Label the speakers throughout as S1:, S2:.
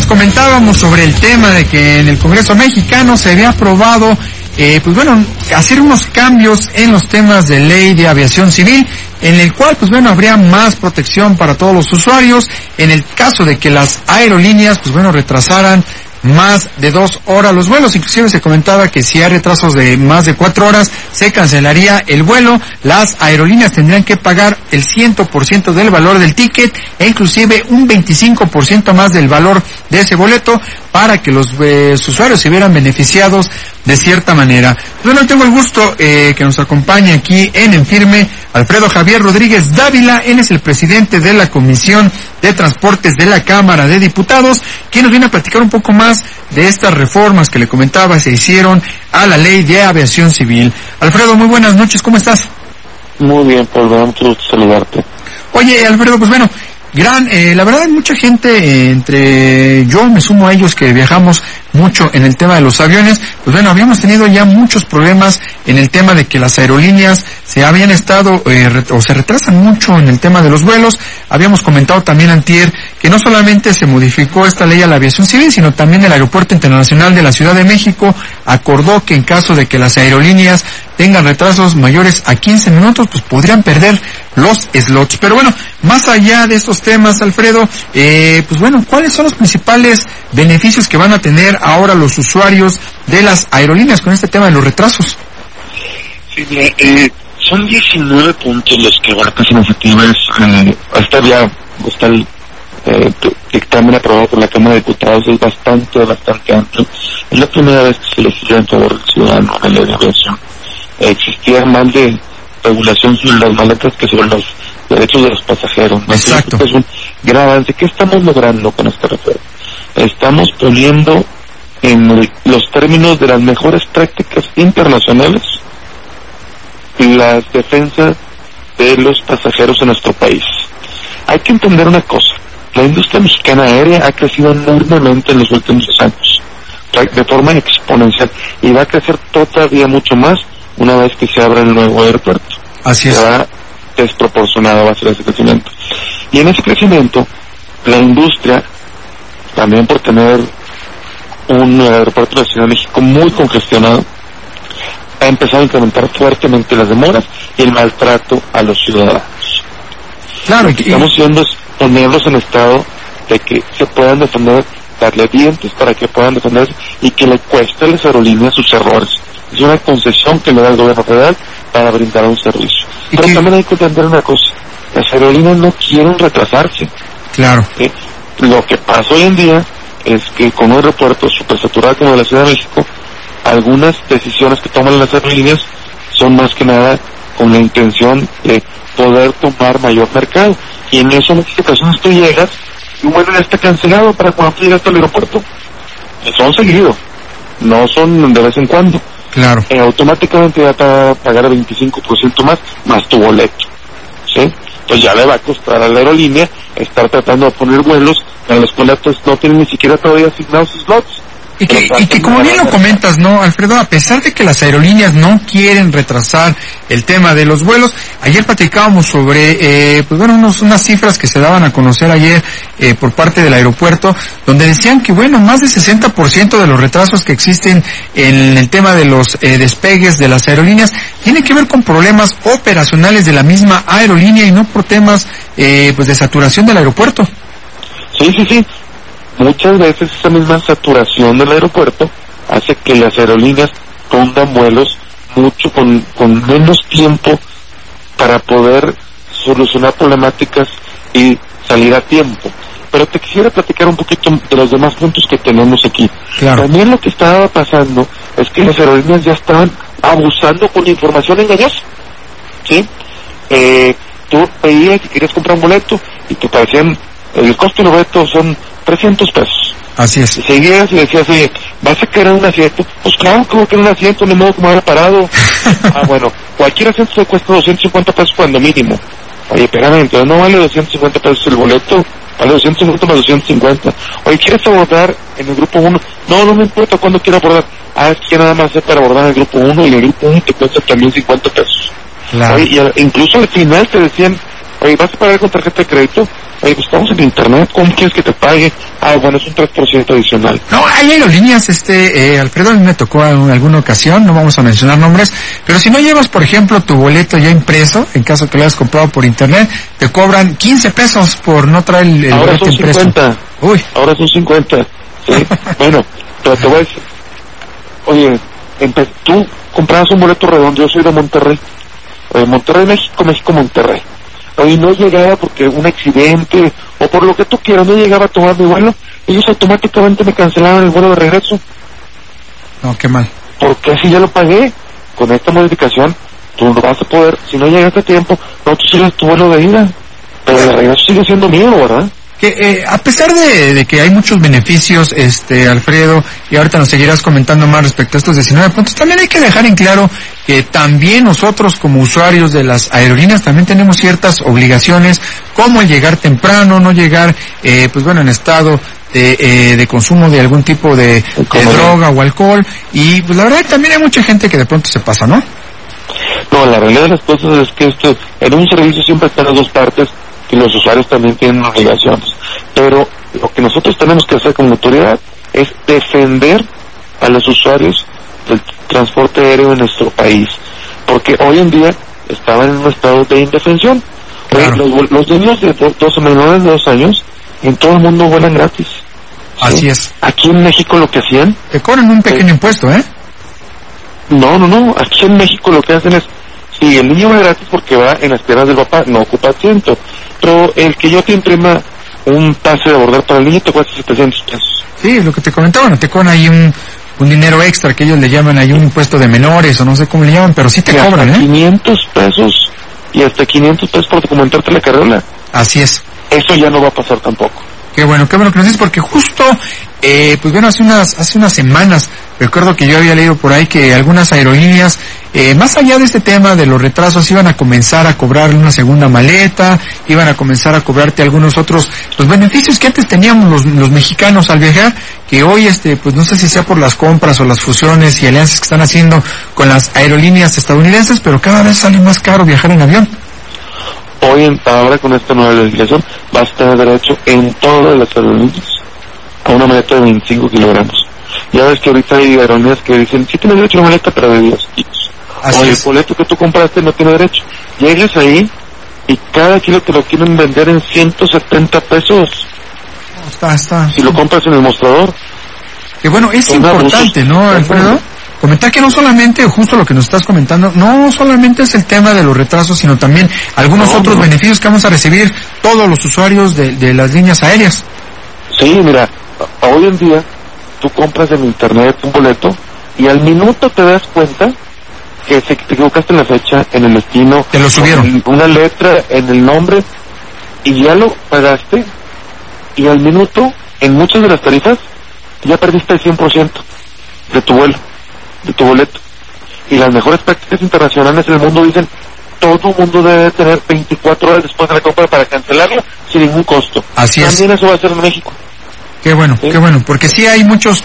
S1: comentábamos sobre el tema de que en el Congreso mexicano se había aprobado, hacer unos cambios en los temas de ley de aviación civil, en el cual, habría más protección para todos los usuarios, en el caso de que las aerolíneas, retrasaran más de 2 horas los vuelos. Inclusive se comentaba que si hay retrasos de más de 4 horas, se cancelaría el vuelo. Las aerolíneas tendrían que pagar el 100% del valor del ticket e inclusive un 25% más del valor de ese boleto para que los usuarios se vieran beneficiados de cierta manera. Bueno, tengo el gusto que nos acompañe aquí en Firme Alfredo Javier Rodríguez Dávila. Él es el presidente de la Comisión de Transportes de la Cámara de Diputados, quien nos viene a platicar un poco más de estas reformas que le comentaba se hicieron a la ley de aviación civil. Alfredo, muy buenas noches, ¿cómo estás?
S2: Muy bien, Paul, mucho gusto saludarte.
S1: Oye, Alfredo, la verdad hay mucha gente, entre yo me sumo a ellos que viajamos mucho en el tema de los aviones, habíamos tenido ya muchos problemas en el tema de que las aerolíneas se habían estado, se retrasan mucho en el tema de los vuelos. Habíamos comentado también antier que no solamente se modificó esta ley a la aviación civil, sino también el Aeropuerto Internacional de la Ciudad de México acordó que en caso de que las aerolíneas tengan retrasos mayores a 15 minutos, podrían perder los slots. Pero más allá de estos temas, Alfredo, ¿cuáles son los principales beneficios que van a tener ahora los usuarios de las aerolíneas con este tema de los retrasos?
S2: Sí, son 19 puntos los que abarcan sus iniciativas. Hasta ya está el dictamen aprobado por la Cámara de Diputados, es bastante amplio. Es la primera vez que se legisla en favor del ciudadano en la ley de aviación. Existía mal de regulación sobre las maletas que sobre los derechos de los pasajeros.
S1: Exacto.
S2: Es un gran avance. ¿Qué estamos logrando con esta reforma? Estamos poniendo en los términos de las mejores prácticas internacionales las defensas de los pasajeros en nuestro país. Hay que entender una cosa: la industria mexicana aérea ha crecido enormemente en los últimos años, de forma exponencial, y va a crecer todavía mucho más una vez que se abra el nuevo aeropuerto.
S1: Así es.
S2: Será desproporcionado, va a ser ese crecimiento. Y en ese crecimiento, la industria, también por tener un aeropuerto de la Ciudad de México muy congestionado, ha empezado a incrementar fuertemente las demoras y el maltrato a los ciudadanos.
S1: Claro,
S2: lo que estamos haciendo es ponerlos en estado de que se puedan defender, darle dientes para que puedan defenderse y que le cueste a las aerolíneas sus errores. Es una concesión que le da el gobierno federal para brindar un servicio. Pero también hay que entender una cosa: las aerolíneas no quieren retrasarse.
S1: Claro.
S2: Lo que pasa hoy en día es que con un aeropuerto supersaturado como la Ciudad de México, algunas decisiones que toman las aerolíneas son más que nada con la intención de poder tomar mayor mercado. Y en eso, en muchas ocasiones tú llegas y un vuelo ya está cancelado para cuando tú llegas al aeropuerto. Y son seguidos, no son de vez en cuando.
S1: Claro.
S2: Automáticamente ya te va a pagar el 25% más tu boleto, ¿sí? Pues ya le va a costar a la aerolínea estar tratando de poner vuelos en los boletos no tienen ni siquiera todavía asignados slots.
S1: Y que como bien lo comentas, ¿no, Alfredo? A pesar de que las aerolíneas no quieren retrasar el tema de los vuelos, ayer platicábamos sobre, unas cifras que se daban a conocer ayer por parte del aeropuerto, donde decían que, más del 60% de los retrasos que existen en el tema de los despegues de las aerolíneas tiene que ver con problemas operacionales de la misma aerolínea y no por temas, de saturación del aeropuerto.
S2: Sí. Muchas veces esa misma saturación del aeropuerto hace que las aerolíneas pongan vuelos mucho con menos tiempo para poder solucionar problemáticas y salir a tiempo. Pero te quisiera platicar un poquito de los demás puntos que tenemos aquí.
S1: Claro.
S2: También lo que estaba pasando es que las aerolíneas ya estaban abusando con información engañosa, ¿sí? Tú pedías que querías comprar un boleto y te parecían, el costo del boleto son 300 pesos.
S1: Así es.
S2: Y seguías y decías, oye, ¿vas a querer un asiento? Pues claro que voy a querer un asiento, ni modo que me haya parado. Cualquier asiento se cuesta 250 pesos cuando mínimo. Oye, espérame, entonces no vale 250 pesos el boleto, vale 250 más 250. Oye, ¿quieres abordar en el grupo 1? No me importa cuándo quiero abordar. Es que nada más es para abordar en el grupo 1 y el grupo 1 te cuesta también 50 pesos.
S1: Claro.
S2: Oye, y incluso al final te decían, oye, ¿vas a pagar con tarjeta de crédito? Oye, pues estamos en internet, ¿cómo quieres que te pague? Ah, bueno, es un 3% adicional.
S1: No, hay aerolíneas, Alfredo, a mí me tocó en alguna ocasión, no vamos a mencionar nombres, pero si no llevas, por ejemplo, tu boleto ya impreso, en caso que lo hayas comprado por internet, te cobran 15 pesos por no traer el
S2: ahora
S1: boleto
S2: son
S1: impreso.
S2: 50.
S1: Uy.
S2: Ahora son 50. Sí, bueno, pero te voy a decir, oye, tú comprabas un boleto redondo, yo soy de Monterrey, Monterrey, México, México, Monterrey. Oye, no llegaba porque un accidente, o por lo que tú quieras, no llegaba a tomar mi vuelo, ellos automáticamente me cancelaron el vuelo de regreso.
S1: No, qué mal.
S2: Porque así ya lo pagué. Con esta modificación, tú no vas a poder, si no llegaste a tiempo, no tú sigues tu vuelo de ida, pero de regreso sigue siendo mío, ¿verdad?
S1: Que a pesar de que hay muchos beneficios, Alfredo, y ahorita nos seguirás comentando más respecto a estos 19 puntos, también hay que dejar en claro que también nosotros como usuarios de las aerolíneas también tenemos ciertas obligaciones, como el llegar temprano, no llegar, en estado de consumo de algún tipo de droga o alcohol, y pues la verdad también hay mucha gente que de pronto se pasa, ¿no?
S2: No, la realidad de las cosas es que en un servicio siempre están las dos partes, y los usuarios también tienen obligaciones. Pero lo que nosotros tenemos que hacer como autoridad es defender a los usuarios del transporte aéreo en nuestro país. Porque hoy en día estaban en un estado de indefensión. Claro. Los niños de menores de 2 años en todo el mundo vuelan gratis.
S1: Así es.
S2: Aquí en México lo que hacían...
S1: Te cobran un pequeño impuesto, ¿eh?
S2: No. Aquí en México lo que hacen es... Si el niño va gratis porque va en las piernas del papá, no ocupa asiento. Pero el que yo te imprima un pase de abordar para el niño te cuesta 700 pesos.
S1: Sí, es lo que te comentaba, te cobran ahí un dinero extra que ellos le llaman ahí un impuesto de menores o no sé cómo le llaman, pero sí te cobran,
S2: 500 pesos y hasta 500 pesos por documentarte la carrera.
S1: Así es.
S2: Eso ya no va a pasar tampoco.
S1: Qué bueno que nos dices, porque justo, hace unas semanas, recuerdo que yo había leído por ahí que algunas aerolíneas, más allá de este tema de los retrasos, iban a comenzar a cobrar una segunda maleta, iban a comenzar a cobrarte algunos otros, los beneficios que antes teníamos los mexicanos al viajar, que hoy, no sé si sea por las compras o las fusiones y alianzas que están haciendo con las aerolíneas estadounidenses, pero cada vez sale más caro viajar en avión.
S2: Ahora con esta nueva legislación vas a tener derecho en todas las aerolíneas a una maleta de 25 kilogramos. Ya ves que ahorita hay aerolíneas que dicen, sí tienes derecho a una maleta, pero de 10 kilos. O el boleto que tú compraste no tiene derecho. Llegas ahí y cada kilo te lo quieren vender en 170 pesos.
S1: Está.
S2: Si lo compras en el mostrador.
S1: Que bueno, es importante, ¿no, Alfredo? Comentar que no solamente, justo lo que nos estás comentando, no solamente es el tema de los retrasos, sino también algunos otros beneficios que vamos a recibir todos los usuarios de las líneas aéreas.
S2: Sí, mira, hoy en día tú compras en internet un boleto y al minuto te das cuenta que te equivocaste en la fecha, en el destino.
S1: Te lo subieron.
S2: Una letra en el nombre y ya lo pagaste y al minuto, en muchas de las tarifas, ya perdiste el 100% de tu vuelo, de tu boleto. Y las mejores prácticas internacionales en el mundo dicen, todo mundo debe tener 24 horas después de la compra para cancelarla sin ningún costo.
S1: Así es.
S2: También eso va a ser en México.
S1: Qué bueno, ¿sí? Qué bueno, porque sí hay muchos,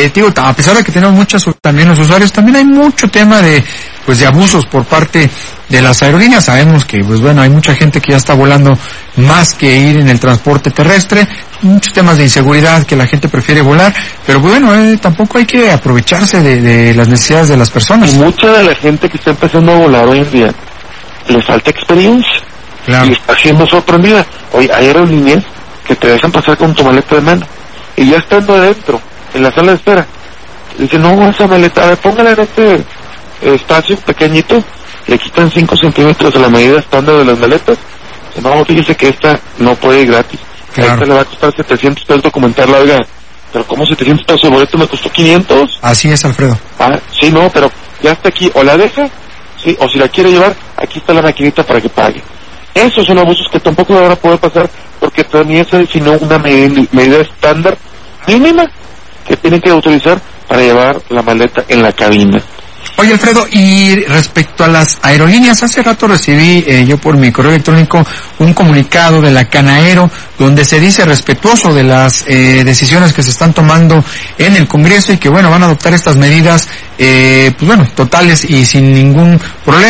S1: a pesar de que tenemos muchos también los usuarios, también hay mucho tema de abusos por parte de las aerolíneas. Sabemos que, hay mucha gente que ya está volando más que ir en el transporte terrestre, muchos temas de inseguridad que la gente prefiere volar, pero tampoco hay que aprovecharse de las necesidades de las personas.
S2: Y mucha de la gente que está empezando a volar hoy en día, le falta experiencia.
S1: Claro.
S2: Y está siendo sorprendida. Hoy hay aerolíneas que te dejan pasar con tu maleta de mano. Y ya estando adentro, en la sala de espera, dicen, no, esa maleta, a ver, póngala en este espacio pequeñito, le quitan 5 centímetros de la medida estándar de las maletas. No, fíjese que esta no puede ir gratis.
S1: Claro.
S2: A esta le va a costar 700 pesos documentarla, oiga, pero ¿cómo 700 pesos el boleto me costó 500?
S1: Así es, Alfredo.
S2: Sí, no, pero ya está aquí, o la deja, sí, o si la quiere llevar, aquí está la maquinita para que pague. Esos son abusos que tampoco van a poder pasar, porque también se definió una medida estándar mínima que tienen que utilizar para llevar la maleta en la cabina.
S1: Oye, Alfredo, y respecto a las aerolíneas, hace rato recibí yo por mi correo electrónico un comunicado de la Canaero donde se dice respetuoso de las decisiones que se están tomando en el Congreso y que van a adoptar estas medidas totales y sin ningún problema,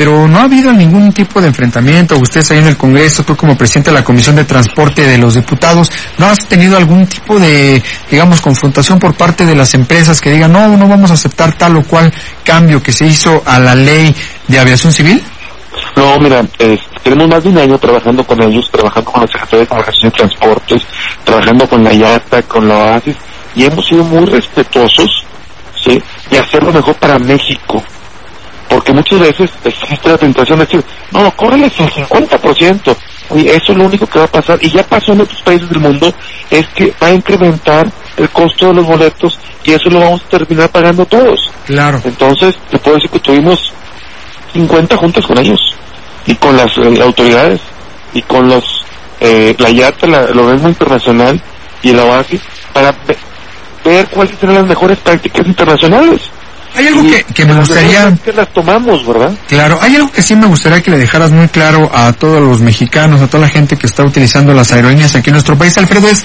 S1: pero no ha habido ningún tipo de enfrentamiento. Ustedes ahí en el Congreso, tú como presidente de la Comisión de Transporte de los Diputados, ¿no has tenido algún tipo de, digamos, confrontación por parte de las empresas que digan, no vamos a aceptar tal o cual cambio que se hizo a la ley de aviación civil?
S2: No, mira, tenemos más de un año trabajando con ellos, trabajando con la Secretaría de Comunicación y Transportes, trabajando con la IATA, con la OASIS, y hemos sido muy respetuosos, ¿sí?, de hacer lo mejor para México. Porque muchas veces existe la tentación de decir, no, córreles el 50%, y eso es lo único que va a pasar, y ya pasó en otros países del mundo, es que va a incrementar el costo de los boletos, y eso lo vamos a terminar pagando todos.
S1: Claro.
S2: Entonces, te puedo decir que tuvimos 50 juntas con ellos, y con las autoridades, y con la IATA, el organismo internacional, y la OASI, para ver cuáles serán las mejores prácticas internacionales.
S1: Hay algo que me gustaría...
S2: que las tomamos, ¿verdad?
S1: Claro, hay algo que sí me gustaría que le dejaras muy claro a todos los mexicanos, a toda la gente que está utilizando las aerolíneas aquí en nuestro país, Alfredo, es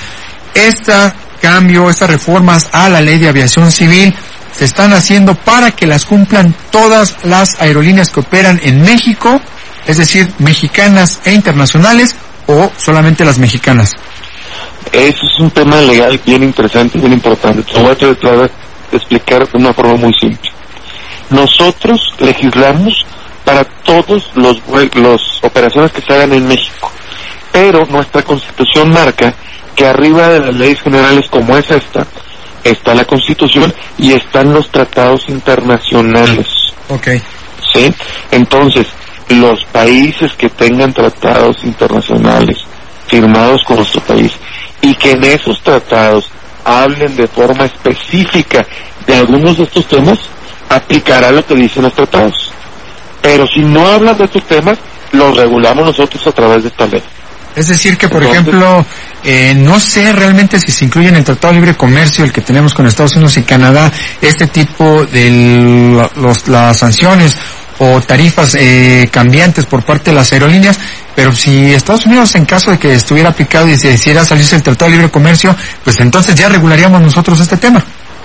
S1: estas reformas a la ley de aviación civil se están haciendo para que las cumplan todas las aerolíneas que operan en México, es decir, mexicanas e internacionales, o solamente las mexicanas.
S2: Eso es un tema legal bien interesante y bien importante. Te voy a tratar de explicar de una forma muy simple. Nosotros legislamos para todos los operaciones que se hagan en México, pero nuestra Constitución marca que arriba de las leyes generales como es esta, está la Constitución y están los tratados internacionales.
S1: Okay.
S2: ¿Sí? Entonces, los países que tengan tratados internacionales firmados con nuestro país y que en esos tratados hablen de forma específica de algunos de estos temas, aplicará lo que dicen los tratados. Pero si no hablan de estos temas, los regulamos nosotros a través de esta ley.
S1: Es decir que, por ejemplo, no sé realmente si se incluye en el Tratado de Libre Comercio, el que tenemos con Estados Unidos y Canadá, este tipo de las sanciones o tarifas cambiantes por parte de las aerolíneas, pero si Estados Unidos, en caso de que estuviera aplicado y se decidiera salirse del Tratado de Libre Comercio, pues entonces ya regularíamos nosotros este tema.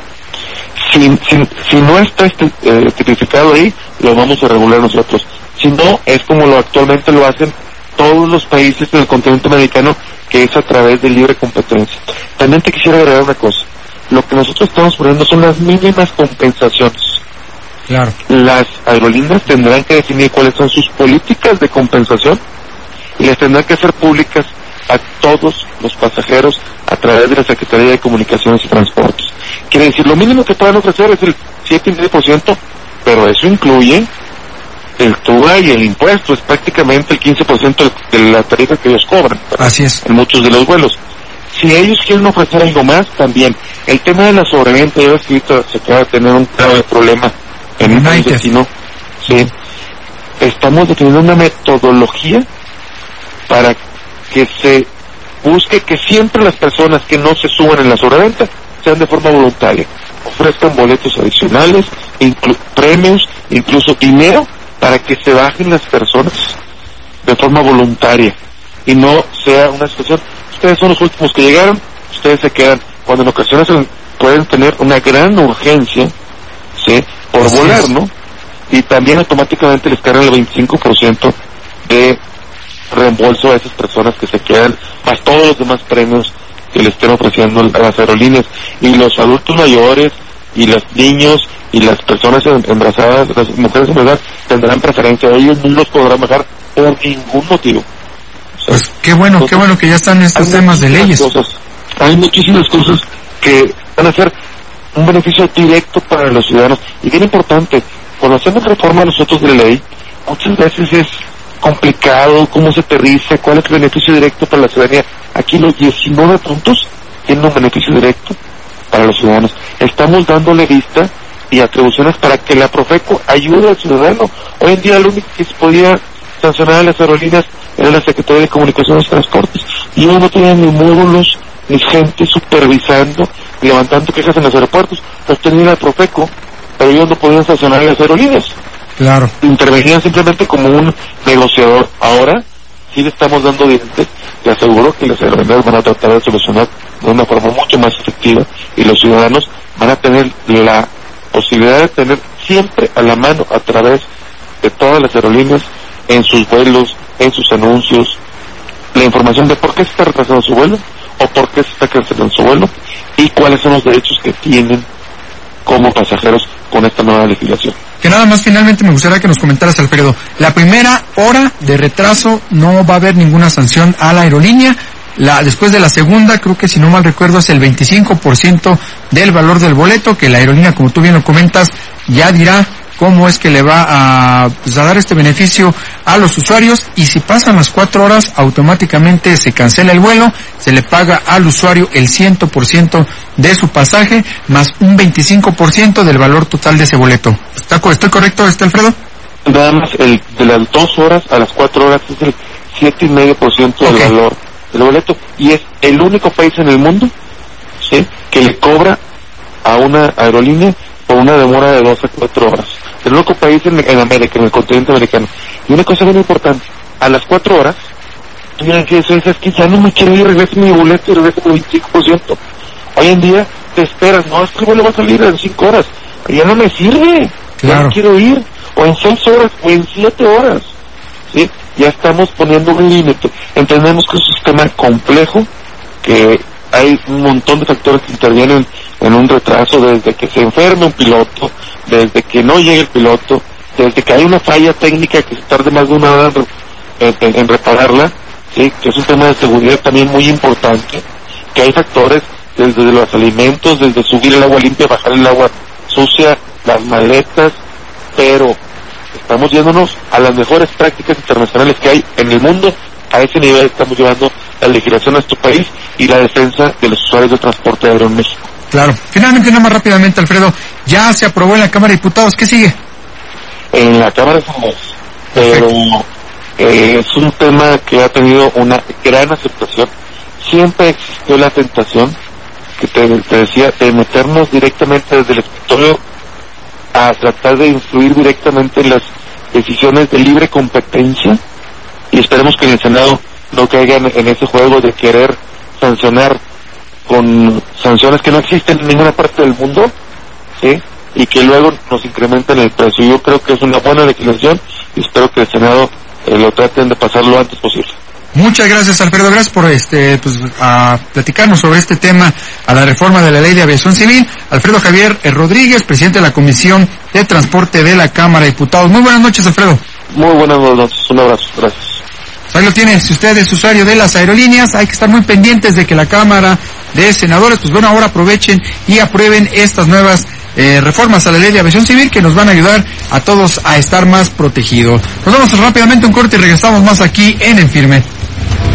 S2: Si no está tipificado ahí, lo vamos a regular nosotros. Si no, es como actualmente lo hacen todos los países del continente americano, que es a través de libre competencia. También te quisiera agregar una cosa. Lo que nosotros estamos poniendo son las mínimas compensaciones.
S1: Claro.
S2: Las aerolíneas tendrán que definir cuáles son sus políticas de compensación y las tendrán que hacer públicas a todos los pasajeros a través de la Secretaría de Comunicaciones y Transportes. Quiere decir, lo mínimo que puedan ofrecer es el 7,5%, pero eso incluye el TUA y el impuesto, es prácticamente el 15% de la tarifa que ellos cobran.
S1: Así es.
S2: En muchos de los vuelos. Si ellos quieren ofrecer algo más, también. El tema de la sobreventa, yo creo que se acaba de tener un grave problema en un país vecino. Sí. Estamos definiendo una metodología para que se busque que siempre las personas que no se suban en la sobreventa sean de forma voluntaria, ofrezcan boletos adicionales, premios, incluso dinero, para que se bajen las personas de forma voluntaria y no sea una situación, ustedes son los últimos que llegaron, ustedes se quedan, cuando en ocasiones pueden tener una gran urgencia, ¿sí?, por
S1: Así
S2: volar,
S1: es.
S2: ¿no? Y también automáticamente les cargan el 25% de reembolso a esas personas que se quedan, más todos los demás premios que le estén ofreciendo a las aerolíneas. Y los adultos mayores, y los niños, y las personas embarazadas, las mujeres embarazadas, tendrán preferencia. Ellos no los podrán bajar por ningún motivo. O sea,
S1: pues qué bueno que ya están estos temas de leyes.
S2: Hay muchísimas cosas que van a ser un beneficio directo para los ciudadanos. Y bien importante, cuando hacemos reforma nosotros de ley, muchas veces es complicado cómo se aterriza, cuál es el beneficio directo para la ciudadanía. Aquí los 19 puntos tienen un beneficio directo para los ciudadanos. Estamos dándole vista y atribuciones para que la Profeco ayude al ciudadano. Hoy en día lo único que se podía sancionar a las aerolíneas era la Secretaría de Comunicaciones y Transportes, y ellos no tenían ni módulos, ni gente supervisando, levantando quejas en los aeropuertos. Los tenía la Profeco, pero ellos no podían sancionar a las aerolíneas.
S1: Claro.
S2: Intervenían simplemente como un negociador. Ahora sí le estamos dando dientes, te aseguro que las aerolíneas van a tratar de solucionar de una forma mucho más efectiva, y los ciudadanos van a tener la posibilidad de tener siempre a la mano, a través de todas las aerolíneas en sus vuelos, en sus anuncios, la información de por qué se está retrasando su vuelo o por qué se está cancelando su vuelo y cuáles son los derechos que tienen como pasajeros con esta nueva legislación.
S1: Que nada más finalmente me gustaría que nos comentaras, Alfredo, la primera hora de retraso no va a haber ninguna sanción a la aerolínea. Después de la segunda, creo que si no mal recuerdo es el 25% del valor del boleto, que la aerolínea, como tú bien lo comentas, ya dirá cómo es que le va a dar este beneficio a los usuarios, y si pasan las 4 horas automáticamente se cancela el vuelo, se le paga al usuario el 100% de su pasaje más un 25% del valor total de ese boleto. ¿Estoy correcto, Alfredo?
S2: Nada más de las 2 horas a las 4 horas es el 7,5% del valor del boleto, y es el único país en el mundo, ¿sí?, que le cobra a una aerolínea por una demora de 2 a 4 horas. El único país en América, en el continente americano. Y una cosa muy importante, a las 4 horas, tienen que decir, es que ya no me quiero ir, regrese mi boleto y regrese el 25%. Hoy en día te esperas, no, es que el vuelo va a salir en 5 horas, ya no me sirve, claro, ya no quiero ir, o en 6 horas, o en 7 horas, ¿sí? Ya estamos poniendo un límite. Entendemos que es un sistema complejo, que hay un montón de factores que intervienen en un retraso, desde que se enferme un piloto, desde que no llegue el piloto, desde que hay una falla técnica que se tarde más de una hora en repararla, ¿sí?, que es un tema de seguridad también muy importante, que hay factores desde los alimentos, desde subir el agua limpia, bajar el agua sucia, las maletas, pero estamos yéndonos a las mejores prácticas internacionales que hay en el mundo. A ese nivel estamos llevando la legislación a nuestro país y la defensa de los usuarios de transporte aéreo en México.
S1: Claro. Finalmente, nada más rápidamente, Alfredo, ya se aprobó en la Cámara de Diputados, ¿qué sigue?
S2: En la Cámara de Diputados, pero es un tema que ha tenido una gran aceptación. Siempre existió la tentación, que te decía, de meternos directamente desde el escritorio a tratar de influir directamente en las decisiones de libre competencia, y esperemos que en el Senado no caigan en ese juego de querer sancionar con sanciones que no existen en ninguna parte del mundo, ¿sí?, y que luego nos incrementen el precio. Yo creo que es una buena legislación y espero que el Senado lo traten de pasar lo antes posible.
S1: Muchas gracias, Alfredo, gracias por a platicarnos sobre este tema, a la reforma de la Ley de Aviación Civil. Alfredo Javier Rodríguez, presidente de la Comisión de Transporte de la Cámara de Diputados. Muy buenas noches, Alfredo.
S2: Muy buenas noches, un abrazo, gracias.
S1: Ahí lo tiene, si usted es usuario de las aerolíneas, hay que estar muy pendientes de que la Cámara de Senadores, ahora aprovechen y aprueben estas nuevas reformas a la Ley de Aviación Civil, que nos van a ayudar a todos a estar más protegidos. Nos vamos rápidamente a un corte y regresamos más aquí en Firme.